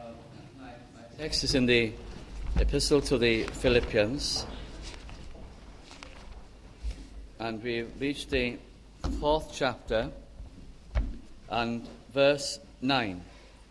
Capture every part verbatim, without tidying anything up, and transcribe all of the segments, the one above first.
My, my text is in the Epistle to the Philippians, and we've reached the fourth chapter and verse nine.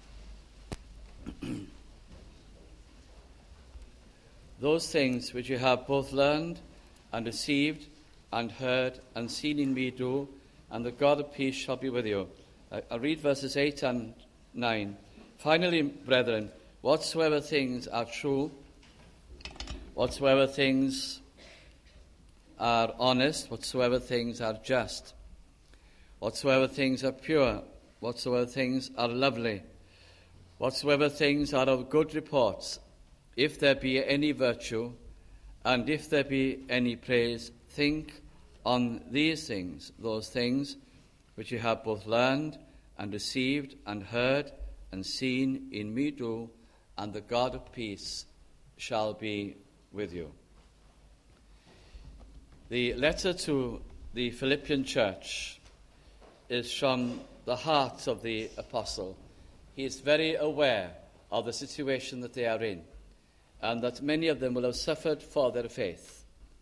Those things which you have both learned and received and heard and seen in me do, and the God of peace shall be with you. I'll read verses eight and nine. Finally, brethren, whatsoever things are true, whatsoever things are honest, whatsoever things are just, whatsoever things are pure, whatsoever things are lovely, whatsoever things are of good report, if there be any virtue, and if there be any praise, think on these things, those things which you have both learned and received and heard and seen in me do, and the God of peace shall be with you. The letter to the Philippian church is from the heart of the apostle. He is very aware of the situation that they are in, and that many of them will have suffered for their faith.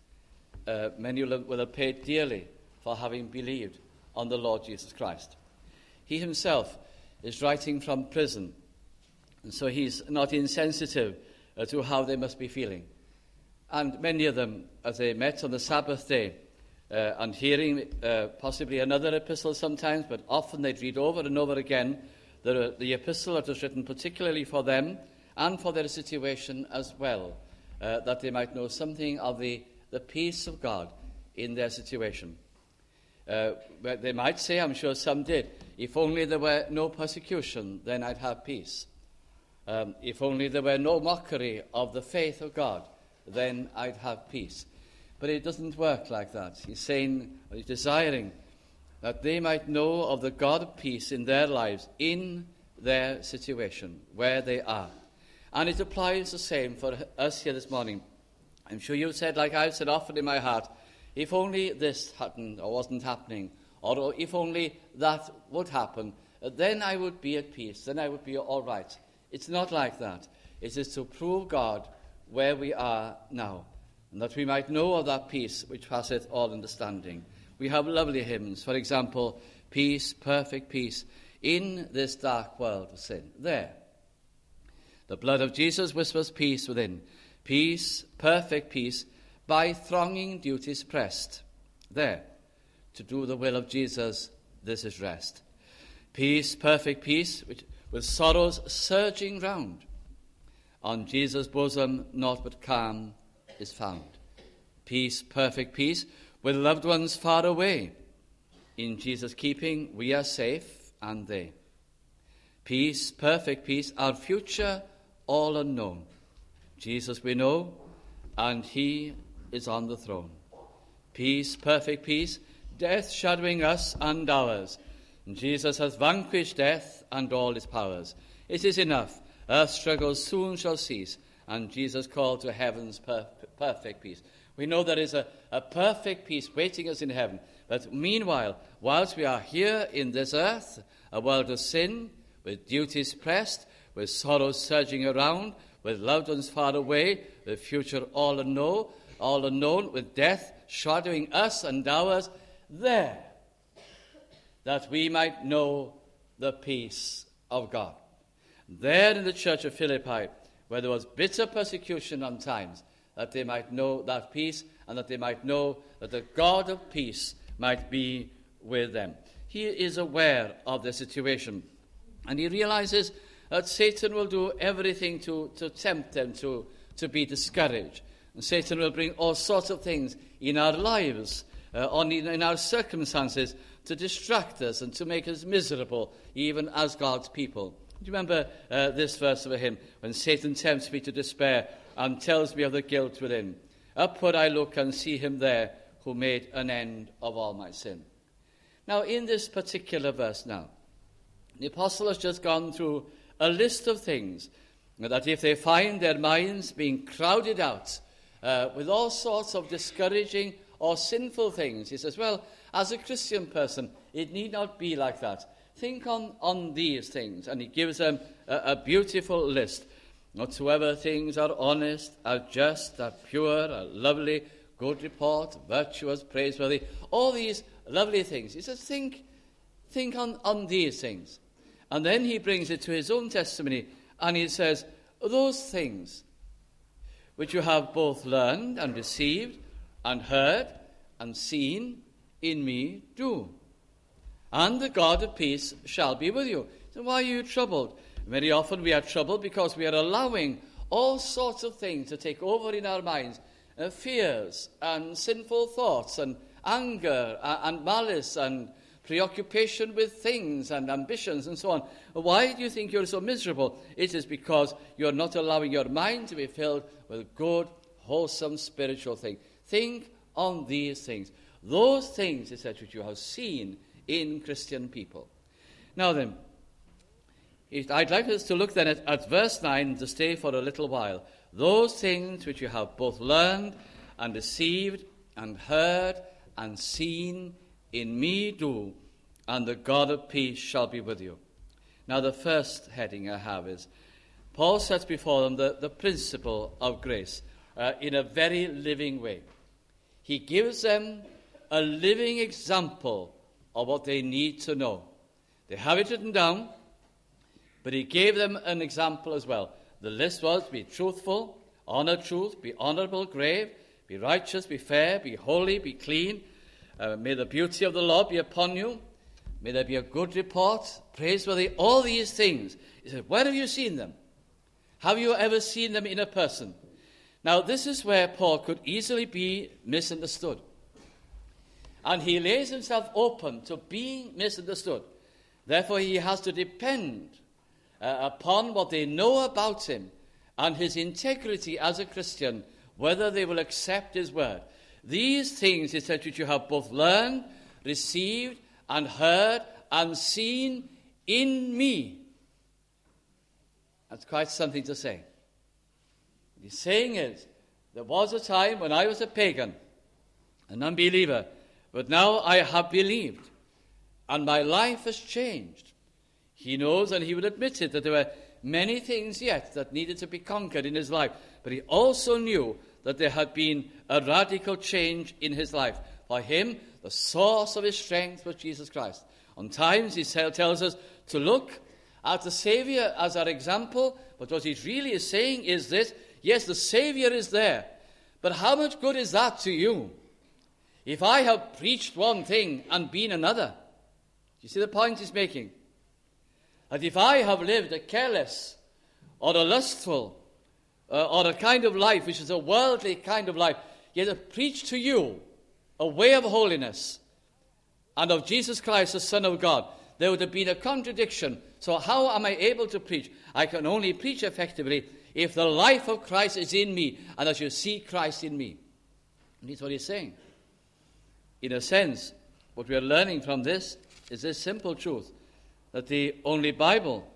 Uh, many will have, will have paid dearly for having believed on the Lord Jesus Christ. He himself is writing from prison, and so he's not insensitive uh, to how they must be feeling. And many of them, as they met on the Sabbath day, uh, and hearing uh, possibly another epistle sometimes, but often they'd read over and over again the, the epistle that was written particularly for them and for their situation as well, uh, that they might know something of the, the peace of God in their situation. Uh, they might say, I'm sure some did, if only there were no persecution, then I'd have peace. Um, if only there were no mockery of the faith of God, then I'd have peace. But it doesn't work like that. He's saying, he's desiring that they might know of the God of peace in their lives, in their situation, where they are. And it applies the same for us here this morning. I'm sure you've said, like I've said often in my heart, if only this happened or wasn't happening, or if only that would happen, then I would be at peace, then I would be all right. It's not like that. It is to prove God where we are now, and that we might know of that peace which passeth all understanding. We have lovely hymns, for example, peace, perfect peace, in this dark world of sin. There. The blood of Jesus whispers peace within. Peace, perfect peace, by thronging duties pressed. There. To do the will of Jesus, this is rest. Peace, perfect peace, which, with sorrows surging round. On Jesus' bosom, naught but calm is found. Peace, perfect peace, with loved ones far away. In Jesus' keeping, we are safe, and they. Peace, perfect peace, our future all unknown. Jesus we know, and he is on the throne. Peace, perfect peace, death shadowing us and ours. And Jesus has vanquished death and all its powers. It is enough. Earth's struggles soon shall cease, and Jesus called to heaven's per- perfect peace. We know there is a, a perfect peace waiting us in heaven. But meanwhile, whilst we are here in this earth, a world of sin, with duties pressed, with sorrows surging around, with loved ones far away, with future all unknown, all unknown, with death shadowing us and ours, there, that we might know the peace of God. There in the church of Philippi, where there was bitter persecution on times, that they might know that peace, and that they might know that the God of peace might be with them. He is aware of the situation, and he realizes that Satan will do everything to, to tempt them to, to be discouraged. And Satan will bring all sorts of things in our lives, uh, on in, in our circumstances, to distract us and to make us miserable, even as God's people. Do you remember uh, this verse of a hymn? When Satan tempts me to despair and tells me of the guilt within. Upward I look and see him there who made an end of all my sin. Now, in this particular verse now, the apostle has just gone through a list of things that if they find their minds being crowded out uh, with all sorts of discouraging or sinful things, he says, well, as a Christian person, it need not be like that. think on, on these things. And he gives them a, a beautiful list. Whatsoever things are honest, are just, are pure, are lovely, good report, virtuous, praiseworthy, all these lovely things. He says, think, think on, on these things. And then he brings it to his own testimony, and he says, those things which you have both learned and received and heard and seen in me, do. And the God of peace shall be with you. So why are you troubled? Very often we are troubled because we are allowing all sorts of things to take over in our minds, uh, fears and sinful thoughts and anger uh, and malice and preoccupation with things and ambitions and so on. Why do you think you're so miserable? It is because you're not allowing your mind to be filled with good, wholesome, spiritual things. Think on these things. Those things, et cetera, which you have seen in Christian people. Now then, I'd like us to look then at, at verse nine to stay for a little while. Those things which you have both learned and received and heard and seen in me do, and the God of peace shall be with you. Now the first heading I have is, Paul sets before them the, the principle of grace uh, in a very living way. He gives them a living example of what they need to know. They have it written down, but he gave them an example as well. The list was, be truthful, honor truth, be honorable, grave, be righteous, be fair, be holy, be clean. Uh, may the beauty of the Lord be upon you. May there be a good report, praiseworthy, all these things. He said, where have you seen them? Have you ever seen them in a person? Now, this is where Paul could easily be misunderstood. And he lays himself open to being misunderstood. Therefore, he has to depend uh, upon what they know about him and his integrity as a Christian, whether they will accept his word. These things, he said, which you have both learned, received, and heard, and seen in me. That's quite something to say. What he's saying is, there was a time when I was a pagan, an unbeliever, but now I have believed, and my life has changed. He knows, and he would admit it, that there were many things yet that needed to be conquered in his life, but he also knew that there had been a radical change in his life. For him, the source of his strength was Jesus Christ. On times, he tells us to look at the Savior as our example, but what he really is saying is this: yes, the Savior is there, but how much good is that to you? If I have preached one thing and been another, do you see the point he's making? That if I have lived a careless or a lustful uh, or a kind of life which is a worldly kind of life, yet have preached to you a way of holiness and of Jesus Christ, the Son of God, there would have been a contradiction. So how am I able to preach? I can only preach effectively if the life of Christ is in me and as you see Christ in me. And that's what he's saying. In a sense, what we are learning from this is this simple truth, that the only Bible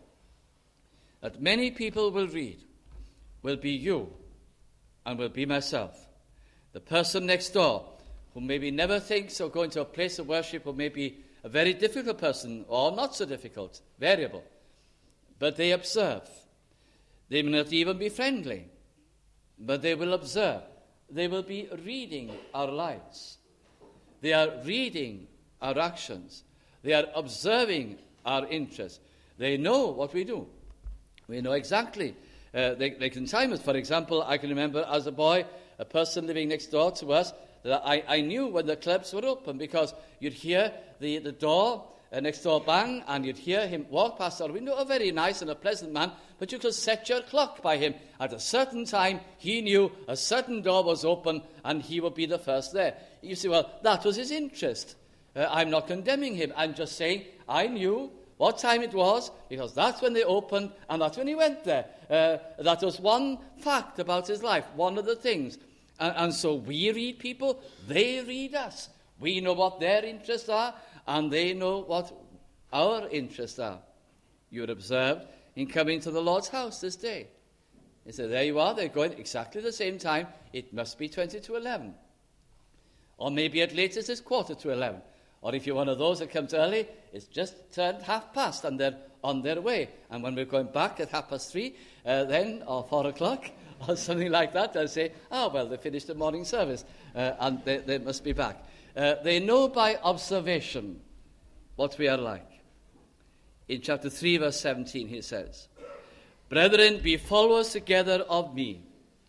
that many people will read will be you and will be myself. The person next door who maybe never thinks of going to a place of worship, or maybe a very difficult person or not so difficult, variable, but they observe. They may not even be friendly, but they will observe. They will be reading our lives. They are reading our actions. They are observing our interests. They know what we do. We know exactly. Uh, they, they can time us. For example, I can remember as a boy, a person living next door to us, that I, I knew when the clubs were open, because you'd hear the, the door uh, next door bang, and you'd hear him walk past our window, a very nice and a pleasant man, but you could set your clock by him. At a certain time, he knew a certain door was open, and he would be the first there. You say, well, that was his interest. Uh, I'm not condemning him. I'm just saying I knew what time it was, because that's when they opened, and that's when he went there. Uh, that was one fact about his life, one of the things. And, and so we read people, they read us. We know what their interests are, and they know what our interests are. You would observe in coming to the Lord's house this day. He said, there you are, they're going exactly the same time. It must be twenty to eleven. Or maybe at latest it's quarter to eleven. Or if you're one of those that comes early, it's just turned half past and they're on their way. And when we're going back at half past three, uh, then, or four o'clock, or something like that, they'll say, oh, well, they finished the morning service, uh, and they, they must be back. Uh, they know by observation what we are like. In chapter three, verse seventeen, he says, Brethren, be followers together of me,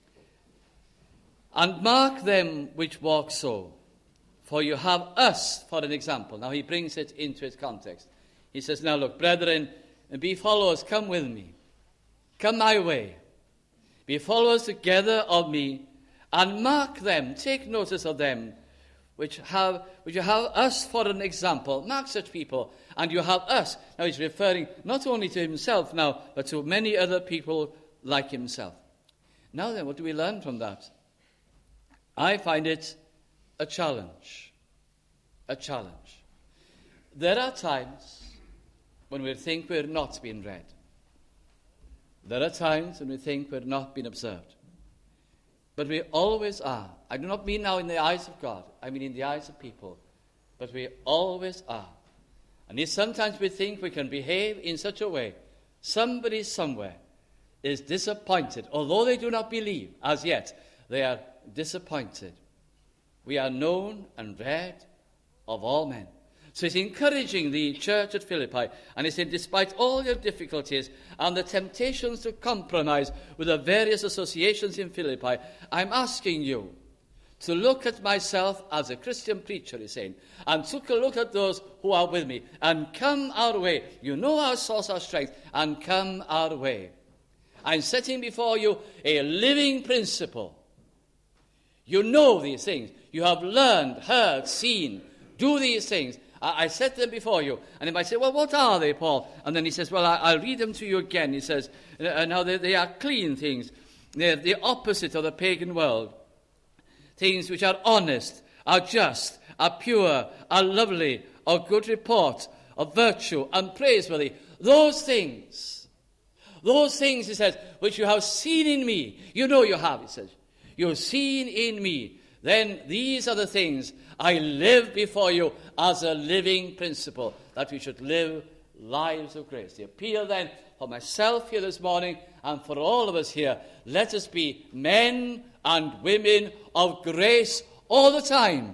and mark them which walk so, for you have us for an example. Now he brings it into its context. He says, now look, brethren, be followers, come with me. Come my way. Be followers together of me, and mark them, take notice of them, which have which you have us for an example. Mark such people, and you have us. Now he's referring not only to himself now, but to many other people like himself. Now then, what do we learn from that? I find it a challenge. A challenge. There are times when we think we're not being read. There are times when we think we're not being observed. But we always are. I do not mean now in the eyes of God. I mean in the eyes of people. But we always are. And if sometimes we think we can behave in such a way, somebody somewhere is disappointed. Although they do not believe as yet, they are disappointed. We are known and read of all men. So he's encouraging the church at Philippi, and he's saying, despite all your difficulties and the temptations to compromise with the various associations in Philippi, I'm asking you to look at myself as a Christian preacher, he's saying, and took a look at those who are with me, and come our way. You know our source, our strength, and come our way. I'm setting before you a living principle. You know these things. You have learned, heard, seen. Do these things. I set them before you. And they might say, well, what are they, Paul? And then he says, well, I'll read them to you again. He says, now they, they are clean things. They're the opposite of the pagan world. Things which are honest, are just, are pure, are lovely, of good report, of virtue, and praiseworthy. Those things, those things, he says, which you have seen in me. You know you have, he says. You've seen in me. Then these are the things I live before you as a living principle, that we should live lives of grace. The appeal then for myself here this morning and for all of us here, let us be men and women of grace all the time.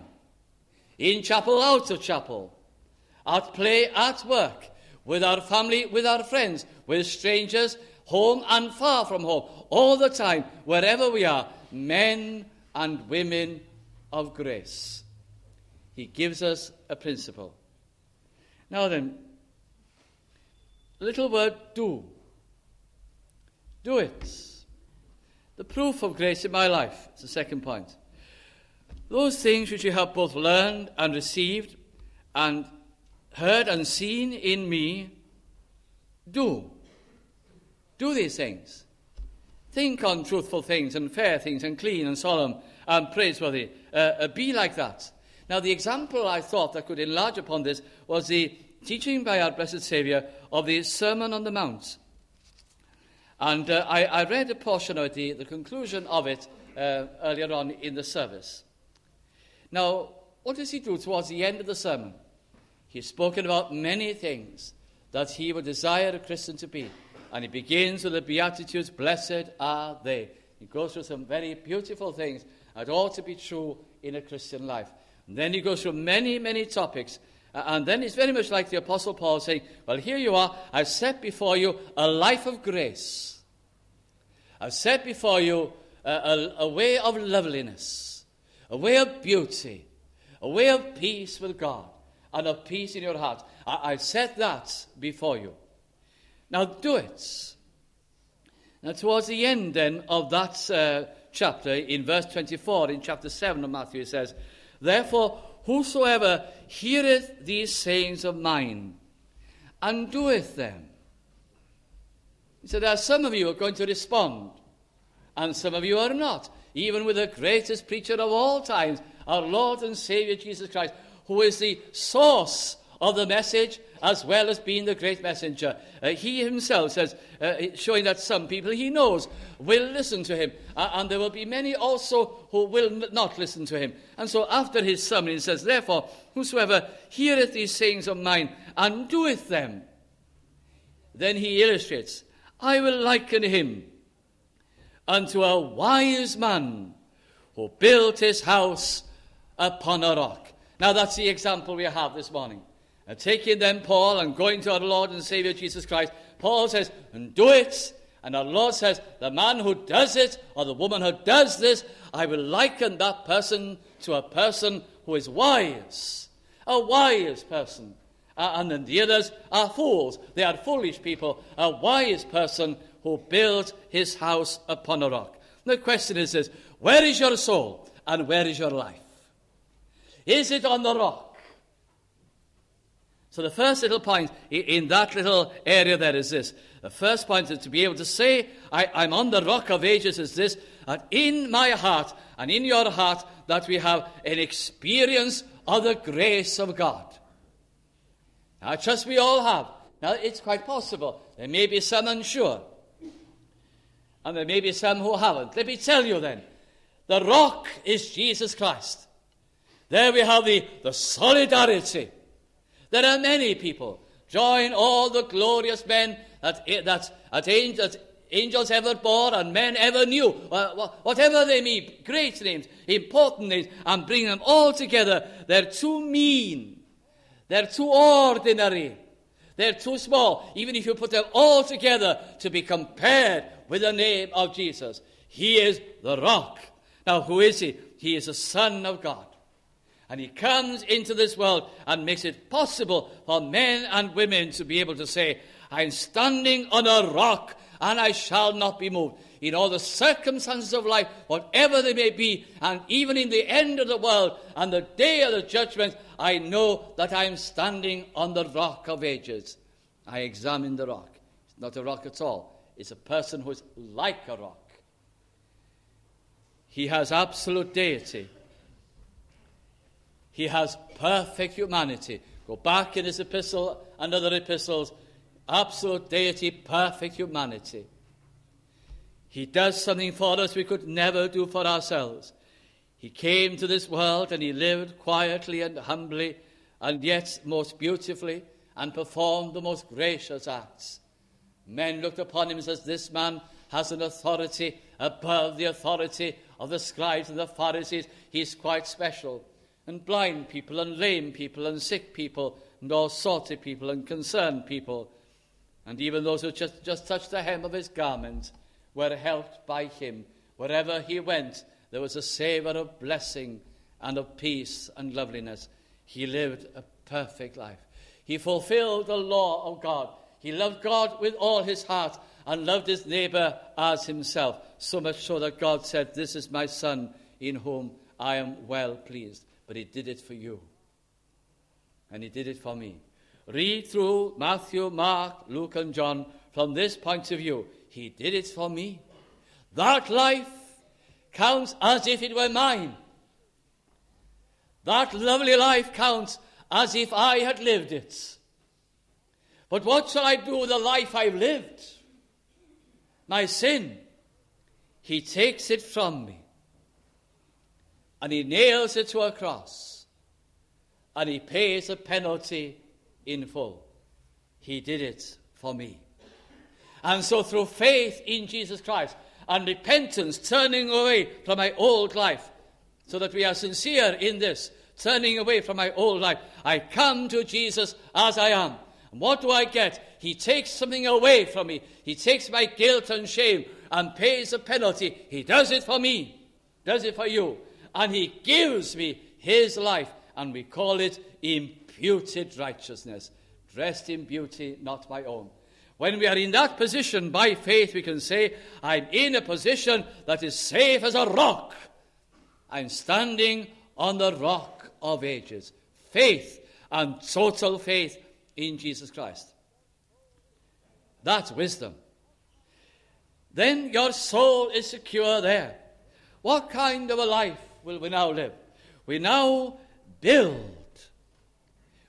In chapel, out of chapel, at play, at work, with our family, with our friends, with strangers, home and far from home, all the time, wherever we are, men and women of grace. He gives us a principle. Now then, little word do. Do it. The proof of grace in my life is the second point. Those things which you have both learned and received and heard and seen in me, do. Do these things. Think on truthful things and fair things and clean and solemn and praiseworthy. Uh, uh, be like that. Now, the example I thought that could enlarge upon this was the teaching by our blessed Saviour of the Sermon on the Mount. And uh, I, I read a portion of it, the, the conclusion of it, uh, earlier on in the service. Now, what does he do towards the end of the sermon? He's spoken about many things that he would desire a Christian to be. And he begins with the Beatitudes, blessed are they. He goes through some very beautiful things that ought to be true in a Christian life. And then he goes through many, many topics. Uh, and then it's very much like the Apostle Paul saying, well, here you are. I've set before you a life of grace. I've set before you a, a, a way of loveliness, a way of beauty, a way of peace with God, and of peace in your heart. I, I've set that before you. Now do it. Now towards the end then of that uh, chapter, in verse twenty-four, in chapter seven of Matthew, it says, therefore, whosoever heareth these sayings of mine, and doeth them. He said, there are some of you who are going to respond, and some of you are not. Even with the greatest preacher of all times, our Lord and Saviour Jesus Christ, who is the source of the message as well as being the great messenger. Uh, he himself says, uh, showing that some people he knows will listen to him, uh, and there will be many also who will n- not listen to him. And so after his sermon he says, therefore, whosoever heareth these sayings of mine and doeth them, then he illustrates, I will liken him unto a wise man who built his house upon a rock. Now that's the example we have this morning. And taking then Paul and going to our Lord and Saviour Jesus Christ, Paul says, and do it. And our Lord says, the man who does it, or the woman who does this, I will liken that person to a person who is wise. A wise person. Uh, and then the others are fools. They are foolish people. A wise person who built his house upon a rock. The question is this, where is your soul and where is your life? Is it on the rock? So the first little point in that little area there is this. The first point is to be able to say, I, I'm on the rock of ages is this, that in my heart and in your heart that we have an experience of the grace of God. Now, I trust we all have. Now, it's quite possible. There may be some unsure. And there may be some who haven't. Let me tell you then, the rock is Jesus Christ. There we have the, the solidarity. There are many people. Join all the glorious men that, that, that, angels, that angels ever bore and men ever knew. Uh, whatever they be, great names, important names, and bring them all together. They're too mean. They're too ordinary. They're too small, even if you put them all together to be compared with the name of Jesus. He is the rock. Now, who is he? He is the Son of God. And he comes into this world and makes it possible for men and women to be able to say, I'm standing on a rock and I shall not be moved. In all the circumstances of life, whatever they may be, and even in the end of the world and the day of the judgment, I know that I am standing on the rock of ages. I examine the rock. It's not a rock at all. It's a person who is like a rock. He has absolute deity. He has perfect humanity. Go back in his epistle and other epistles. Absolute deity, perfect humanity. He does something for us we could never do for ourselves. He came to this world and he lived quietly and humbly and yet most beautifully and performed the most gracious acts. Men looked upon him and said, this man has an authority above the authority of the scribes and the Pharisees. He's quite special. And blind people and lame people and sick people and all sorts of people and concerned people. And even those who just, just touched the hem of his garment were helped by him. Wherever he went, there was a savour of blessing and of peace and loveliness. He lived a perfect life. He fulfilled the law of God. He loved God with all his heart and loved his neighbour as himself. So much so that God said, this is my son in whom I am well pleased. But he did it for you. And he did it for me. Read through Matthew, Mark, Luke, and John from this point of view. He did it for me. That life counts as if it were mine. That lovely life counts as if I had lived it. But what shall I do with the life I've lived? My sin. He takes it from me. And he nails it to a cross. And he pays the penalty in full. He did it for me. And so through faith in Jesus Christ and repentance, turning away from my old life, so that we are sincere in this, turning away from my old life, I come to Jesus as I am. And what do I get? He takes something away from me. He takes my guilt and shame and pays the penalty. He does it for me. Does it for you. And he gives me his life, and we call it imputed righteousness, dressed in beauty, not my own. When we are in that position, by faith, we can say, I'm in a position that is safe as a rock. I'm standing on the rock of ages. Faith and total faith in Jesus Christ. That's wisdom. Then your soul is secure there. What kind of a life will we now live? We now build.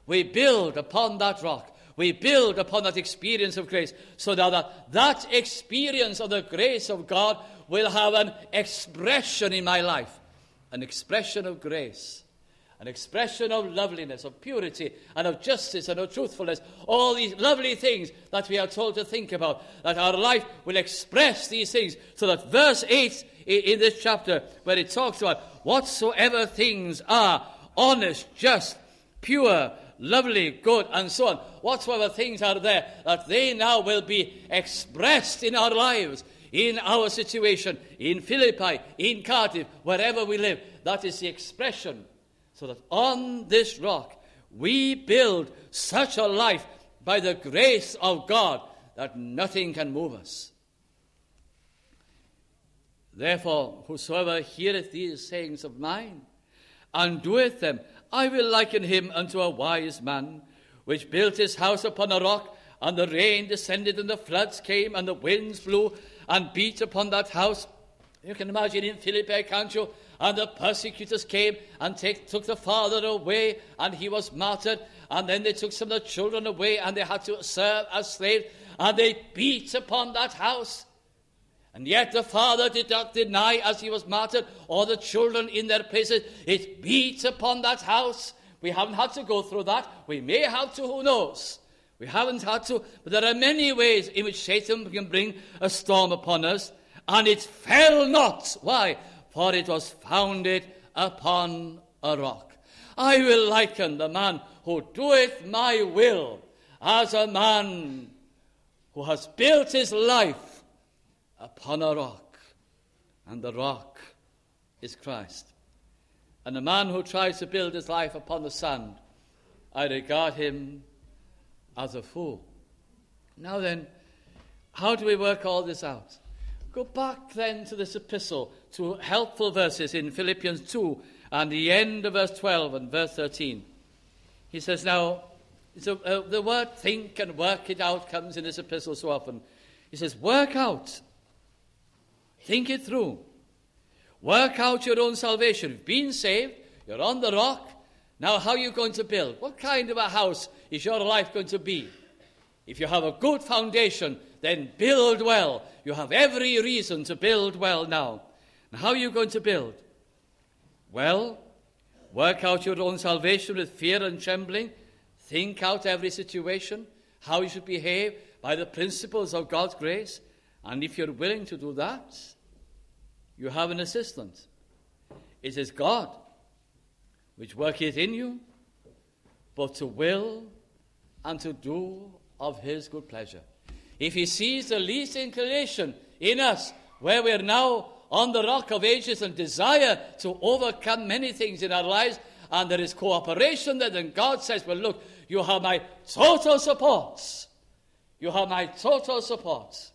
We build upon that rock. We build upon that experience of grace, so that that, that experience of the grace of God will have an expression in my life, an expression of grace, an expression of loveliness, of purity, and of justice, and of truthfulness. All these lovely things that we are told to think about, that our life will express these things, so that verse eight in this chapter, where it talks about whatsoever things are honest, just, pure, lovely, good, and so on, whatsoever things are there, that they now will be expressed in our lives, in our situation, in Philippi, in Cardiff, wherever we live. That is the expression. So that on this rock we build such a life by the grace of God that nothing can move us. Therefore, whosoever heareth these sayings of mine and doeth them, I will liken him unto a wise man, which built his house upon a rock, and the rain descended, and the floods came, and the winds blew and beat upon that house. You can imagine in Philippi, can't you? And the persecutors came and take, took the father away, and he was martyred. And then they took some of the children away, and they had to serve as slaves. And they beat upon that house. And yet the father did not deny as he was martyred, or the children in their places. It beat upon that house. We haven't had to go through that. We may have to, who knows? We haven't had to, but there are many ways in which Satan can bring a storm upon us. And it fell not. Why? For it was founded upon a rock. I will liken the man who doeth my will as a man who has built his life upon a rock. And the rock is Christ. And the man who tries to build his life upon the sand, I regard him as a fool. Now then, how do we work all this out? Go back then to this epistle, to helpful verses in Philippians two, and the end of verse twelve and verse thirteen. He says, now, so, uh, the word think and work it out comes in this epistle so often. He says, work out. Think it through. Work out your own salvation. You've been saved. You're on the rock. Now, how are you going to build? What kind of a house is your life going to be? If you have a good foundation, then build well. You have every reason to build well now. And how are you going to build? Well, work out your own salvation with fear and trembling. Think out every situation, how you should behave by the principles of God's grace. And if you're willing to do that, you have an assistant. It is God which worketh in you, both to will and to do of his good pleasure. If he sees the least inclination in us, where we are now on the rock of ages and desire to overcome many things in our lives, and there is cooperation there, then God says, well, look, you have my total support. You have my total support.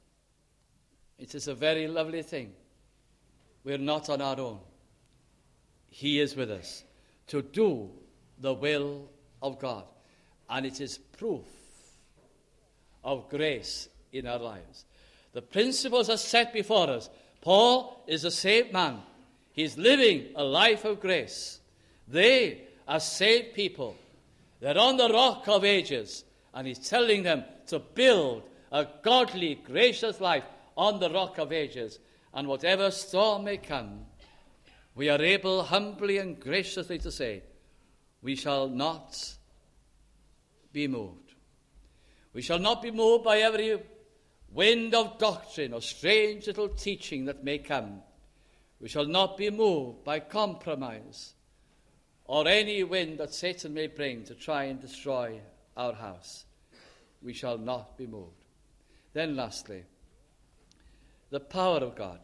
It is a very lovely thing. We're not on our own. He is with us to do the will of God. And it is proof of grace in our lives. The principles are set before us. Paul is a saved man. He's living a life of grace. They are saved people. They're on the rock of ages. And he's telling them to build a godly, gracious life on the rock of ages. And whatever storm may come, we are able humbly and graciously to say, we shall not be moved. We shall not be moved by every wind of doctrine or strange little teaching that may come. We shall not be moved by compromise or any wind that Satan may bring to try and destroy our house. We shall not be moved. Then lastly, the power of God.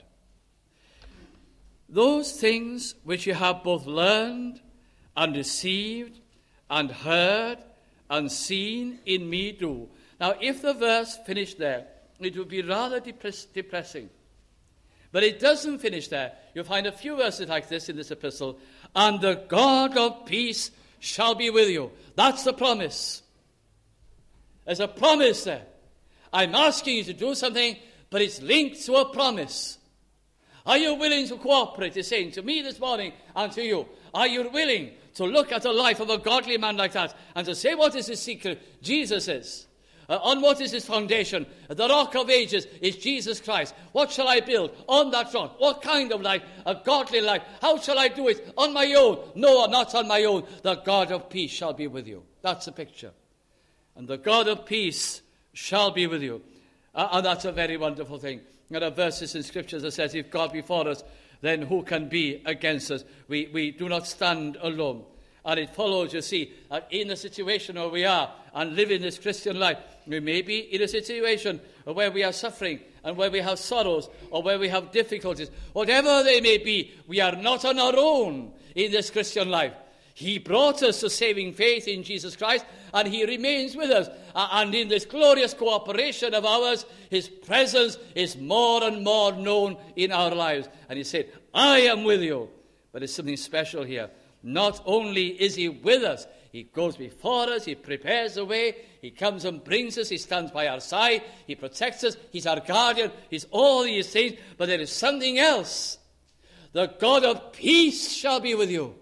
Those things which you have both learned and received and heard and seen in me do. Now, if the verse finished there, it would be rather depress- depressing. But it doesn't finish there. You'll find a few verses like this in this epistle. And the God of peace shall be with you. That's the promise. There's a promise there. I'm asking you to do something, but it's linked to a promise. Are you willing to cooperate? He's saying to me this morning and to you, are you willing to look at the life of a godly man like that and to say, what is his secret? Jesus is. Uh, on what is his foundation? The rock of ages is Jesus Christ. What shall I build on that rock? What kind of life? A godly life. How shall I do it? On my own? No, not on my own. The God of peace shall be with you. That's the picture. And the God of peace shall be with you. Uh, and that's a very wonderful thing. There are verses in Scripture that says, if God be for us, then who can be against us? We, we do not stand alone. And it follows, you see, that in the situation where we are and live in this Christian life, we may be in a situation where we are suffering and where we have sorrows or where we have difficulties. Whatever they may be, we are not on our own in this Christian life. He brought us to saving faith in Jesus Christ, and he remains with us. And in this glorious cooperation of ours, his presence is more and more known in our lives. And he said, I am with you. But there's something special here. Not only is he with us, he goes before us, he prepares the way, he comes and brings us, he stands by our side, he protects us, he's our guardian, he's all these things. But there is something else. The God of peace shall be with you.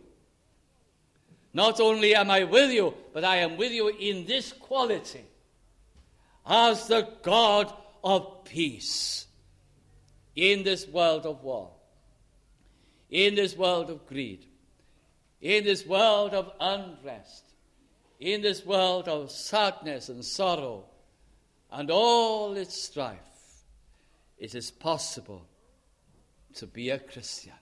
Not only am I with you, but I am with you in this quality as the God of peace in this world of war, in this world of greed, in this world of unrest, in this world of sadness and sorrow and all its strife. It is possible to be a Christian.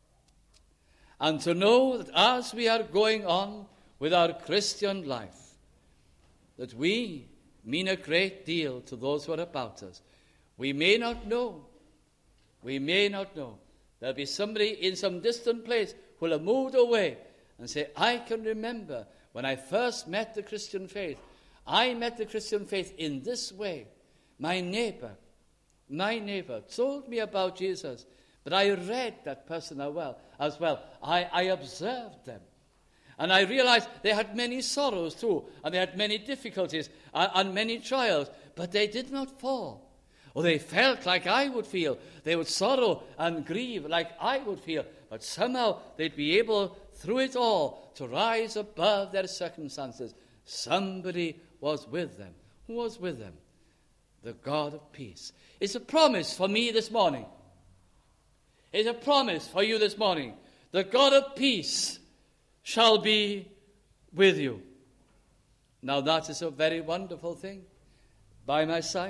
And to know that as we are going on with our Christian life, that we mean a great deal to those who are about us. We may not know. We may not know. There'll be somebody in some distant place who will have moved away and say, I can remember when I first met the Christian faith. I met the Christian faith in this way. My neighbor, my neighbor told me about Jesus. But I read that person as well. As well. I, I observed them. And I realized they had many sorrows too. And they had many difficulties and, and many trials. But they did not fall. Or they felt like I would feel. They would sorrow and grieve like I would feel. But somehow they'd be able, through it all, to rise above their circumstances. Somebody was with them. Who was with them? The God of peace. It's a promise for me this morning. It's a promise for you this morning. The God of peace shall be with you. Now that is a very wonderful thing. By my side,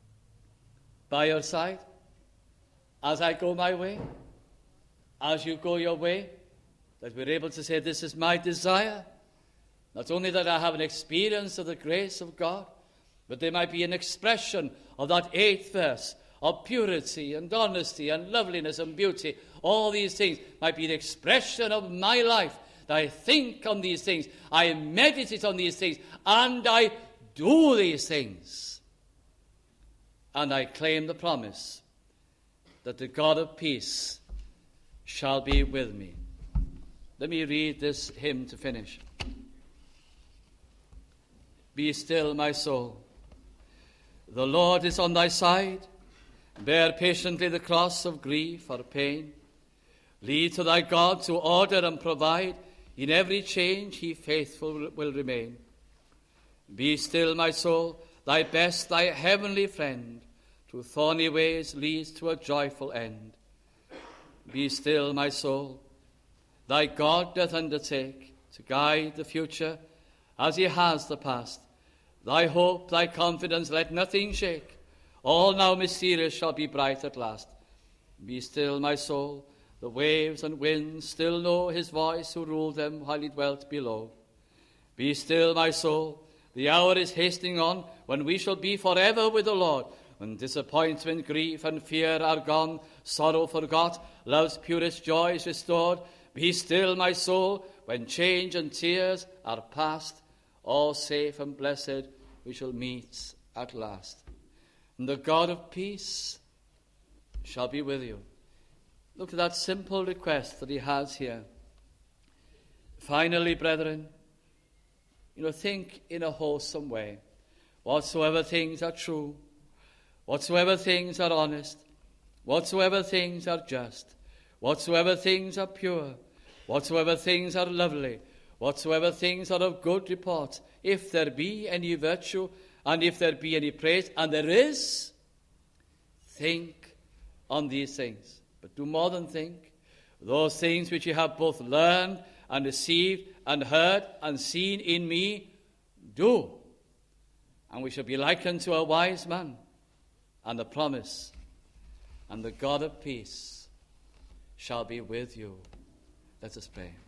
by your side, as I go my way, as you go your way, that we're able to say, this is my desire. Not only that I have an experience of the grace of God, but there might be an expression of that eighth verse, of purity and honesty and loveliness and beauty. All these things might be the expression of my life. That I think on these things, I meditate on these things, and I do these things. And I claim the promise that the God of peace shall be with me. Let me read this hymn to finish. Be still, my soul. The Lord is on thy side. Bear patiently the cross of grief or pain. Lead to thy God to order and provide. In every change he faithful will remain. Be still, my soul, thy best, thy heavenly friend, through thorny ways leads to a joyful end. Be still, my soul, thy God doth undertake to guide the future as he has the past. Thy hope, thy confidence, let nothing shake. All now mysterious shall be bright at last. Be still, my soul. The waves and winds still know his voice who ruled them while he dwelt below. Be still, my soul. The hour is hastening on when we shall be forever with the Lord. When disappointment, grief, and fear are gone, sorrow forgot, love's purest joys restored. Be still, my soul. When change and tears are past, all safe and blessed we shall meet at last. And the God of peace shall be with you. Look at that simple request that he has here. Finally, brethren, you know, think in a wholesome way. Whatsoever things are true, whatsoever things are honest, whatsoever things are just, whatsoever things are pure, whatsoever things are lovely, whatsoever things are of good report, if there be any virtue, and if there be any praise, and there is, think on these things. But do more than think. Those things which you have both learned and received and heard and seen in me, do. And we shall be likened to a wise man, and the promise, and the God of peace shall be with you. Let us pray.